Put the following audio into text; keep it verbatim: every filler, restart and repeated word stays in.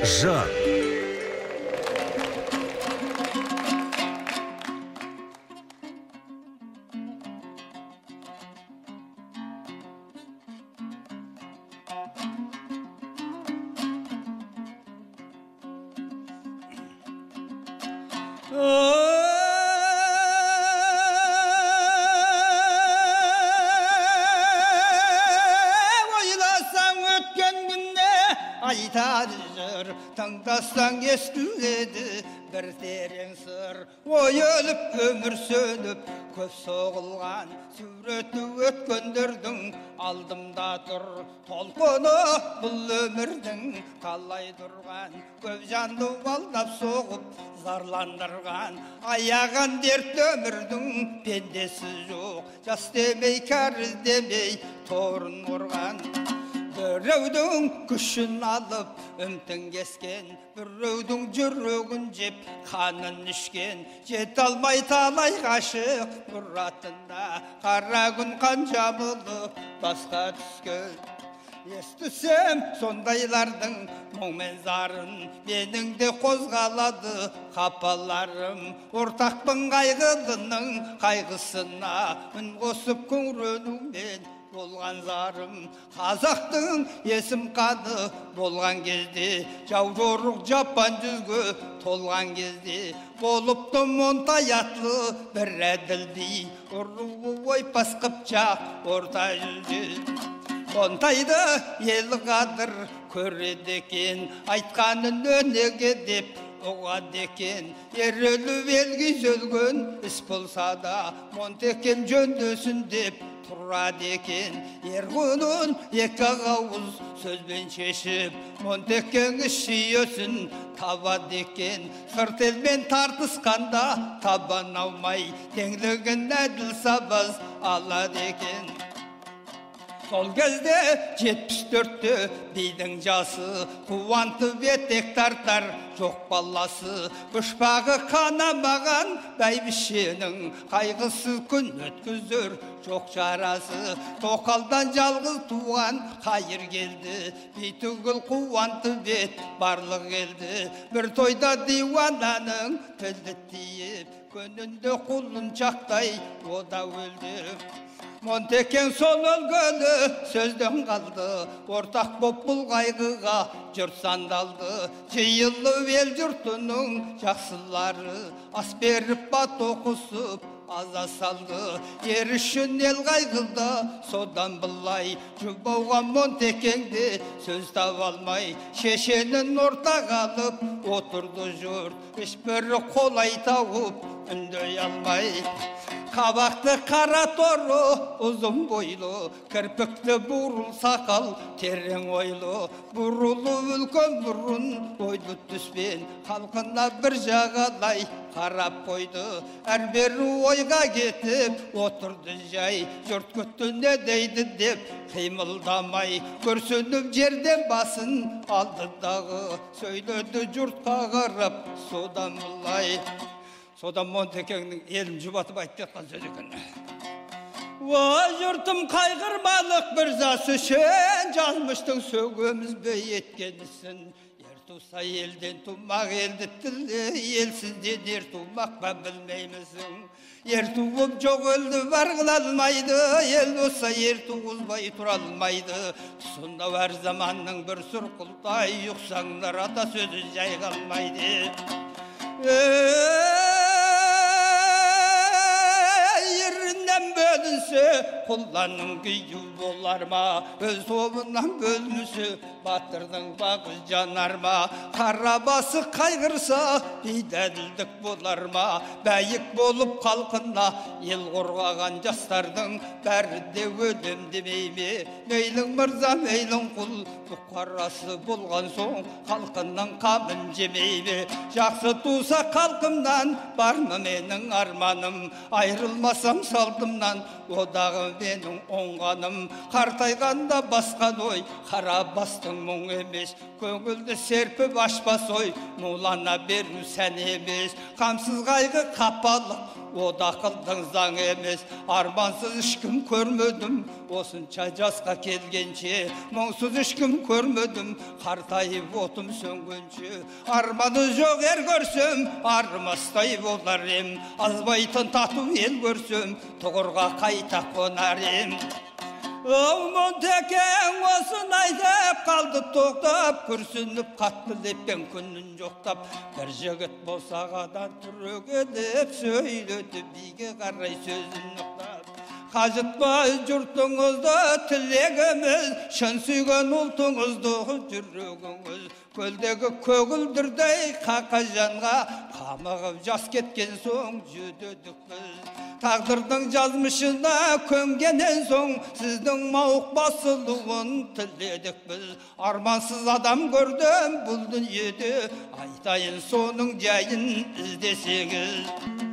жар. Айтады тыңдасаң естіледі бір терең сыр, ойылып өмір сөніп көп соғылған суреті өткендердің алдымда тұр толқыны бұл өмірдің талай тұрған көп жанды алдап соғып зарландырған аяған дерт өмірдің пендесі жоқ жас демей кәрі демей торын ұрған біреудің күшін алып үмтін кескен біреудің жүрегін жеп қанын ішкен жете алмай талай ғашық мұратында қара күн қан жабылып басқа түскен естісем сондайлардың мұң мен зарын менің де қозғалады қапаларым ортақпын қайғылының қайғысына үн қосып күңіренумен болған зарым қазақтың есім қаны болған кезде жау жорық жапан жүзге толған кезде болыпты монтаятлы бір әділдей ұруы ойпас қыпшақ орта жүзде монтайды ел қадір көреді екен айтқанын өнеге деп оғады екен ерелі елге өлген іс болса да монтекен жөндесін деп тұрады екен ергөнін екі ауыз сөзбен шешіп монтеккен шүйесін табады екен сырт елмен тартысқанда табан алмай теңлігін әділ сабаз алады екен сол кезде жетпіс төртте бидің жасы қуантып етек тартар жоқ баласы пұшпағы қанамаған бәйбішенің қайғысыз күн өткізер жоқ жарасы тоқалдан жалғыз туған қайыр келді бейтүгіл қуантып ет барлық елді бір тойда диуананың тілі тиіп көнінде құлыншақтай ода өлді монтекен сол өлгені сөзден қалды ортақ боп бұл қайғыға жұрт сандалды жиылып ел жұртының жақсылары ас беріп бат оқысып аза салды ер үшін ел қайғылды содан былай жұбауға монтекенде сөз таба алмай шешенін ортаға алып отырды жұрт ешбірі қолай тауып үндей алмай қабақты қара торы ұзын бойлы кірпікті бурыл сақал терең ойлы бурылы үлкен бұрын ойлы түспен халқына бір жағалай қарап қойды әрбері ойға кетіп отырды жай жұрт күтті не дейді деп қимылдамай көрсініп жерден басын алды дағы сөйледі жұртқа қарап содан былай содан монтекеңнің елін жұбатып айтып жатқан сөз екен ой жұртым қайғырмалық бір жас үшін жазмыштың сөгеміз бе еткенісін ер туса елден тумақ елді тілі елсізден ер тумақ па білмеймісің ер туып жоқ елді бар қыла алмайды ел болса ер туғызбай тұра алмайды тұсында әр заманның бір сұрқылтай ұқсаңдар ата сөзі жай қалмайды ерінен бөлінсе құлланың күйі болар ма өз тобынан бөлінсе батырдың бағы жанар ма қара басы қайғырса бейдәділдік болар ма бәйік болып халқына ел қорғаған жастардың бәрі де өлем демей ме мейлің мырза мейлің құл бұқарасы болған соң халқының қамын жемей ме жақсы туса халқымнан бар ма менің арманым айрылмасам салтымнан одағы менің оңғаным қартайғанда басқан ой қара бастың мұң емес көңілді серпіп ашпас ой мұлана беру сән емес қамсыз қайғы қапалық ода қылдың заң емес. Армансыз ешкім көрмедім, осынша жасқа келгенше. Мұңсыз ешкім көрмедім, қартайып отым сөнгенше. Арманы жоқ ер көрсем, армастай болар ем. Азбайтын тату ел көрсем, тұғырға қайта қонар ем. Оңмон текең осын айтып қалды тоқтап, күрсініп қатты леппен күнін жоқтап. Бір жігіт босағадан түрегелеп сөйледі, биге қарай сөзін ұқтап. Қажытпай жұртыңызды тілегіміз, шын сүйген ұлтыңызды жүрегіңіз. Көлдегі көгілдірдей қақа жанға, қамығып жас кеткен соң жүдедік біз. Тағдырдың жазмышына көмгенен соң, сіздің мауық басылуын тіледік біз. Армансыз адам көрдім бұл дүниеде, айтайын соның жайын іздесеңіз.